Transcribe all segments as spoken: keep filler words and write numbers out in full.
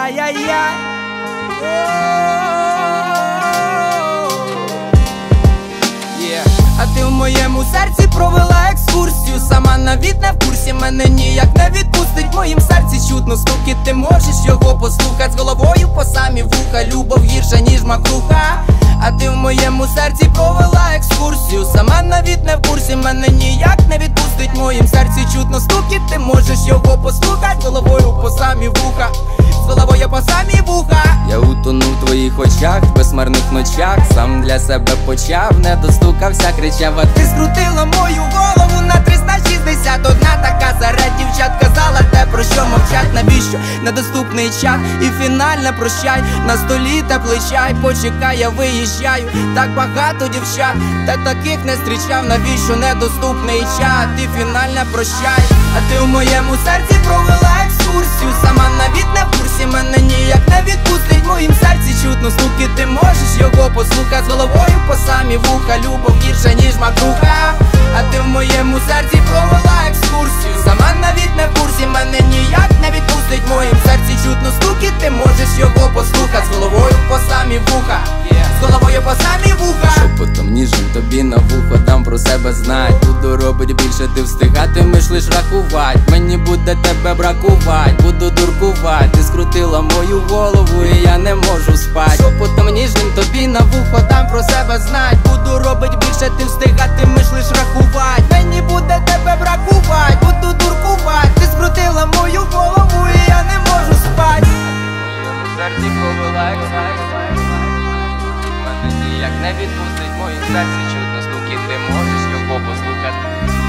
Ай-яй-яй. А ти в моєму серці провела екскурсію. Сама навіть не в курсі, мене ніяк не відпустить. В моїм серці чутно стуки, ти можеш його послухать. З головою по самі вуха, любов гірша, ніж макруха. А ти в моєму серці провела екскурсію. Сама навіть не в курсі, мене ніяк не відпустить. В моїм серці чутно стуки, ти можеш його послухать. З головою по самі вуха, з головою по самі вуха. Я утонув в твоїх очах, в безмарних ночах. Сам для себе почав, не достукався, кричав. А ти скрутила мою голову на триста шістдесят. Одна така серед дівчат казала те, про що мовчать. Навіщо недоступний чат і фінальне прощай. На столі теплий чай, почекай, я виїжджаю. Так багато дівчат, та таких не зустрічав. Навіщо недоступний чат і фінальне прощай. А ти в моєму серці провела екскурсію. Сама навіть не в курсі, мене ніяк не відпустить. В моїм серці чутно стуки, ти можеш його послухать. З головою по самі вуха, любов гірша, ніж макруха. А ти в моєму серці провела екскурсію. Сама навіть не в курсі, мене ніяк не відпустить. В моїм серці чутно стуки, ти можеш його послухать. З головою по самі вуха, з головою по самі вуха. Шепотом ніжним тобі на вухо дам про себе знать. Буду робить більше, ти встигатимеш лиш рахувать. Мені буде тебе бракувать, буду дуркувать. Ти скрутила мою голову і я не можу спать. Шепотом ніжним тобі на вухо дам про себе знать. Буду робить більше, ти встигатимеш лиш рахувать. Мені буде тебе бракувать, буду дуркувать. Ти скрутила мою голову і я не можу спать. В серці провела екскурсію. Мене ніяк не відпустить. В моїм серці чутно стуки, ти можеш його послухати.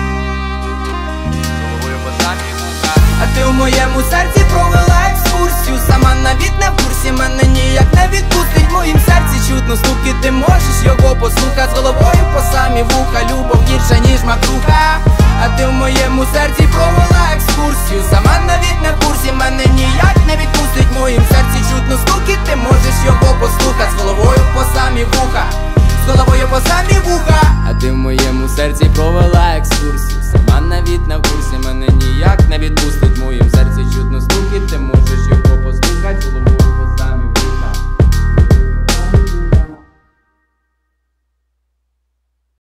З головою по самі вуха. А ти в моєму серці провела екскурсію. Сама навіть не в курсі, мене ніяк не відпустить. В моїм серці чутно стуки, ти можеш його послухати. З головою по самі вуха, любов гірша, ніж макруха. А ти в моєму серці провела екскурсію. Сама навіть не в курсі, мене ніяк не відпустить. В моїм серці чутно стуки, ти можеш його послухати. З головою по самі вуха, з головою по самі вуха. А ти в моєму серці провела екскурсію. Сама навіть не в курсі, мене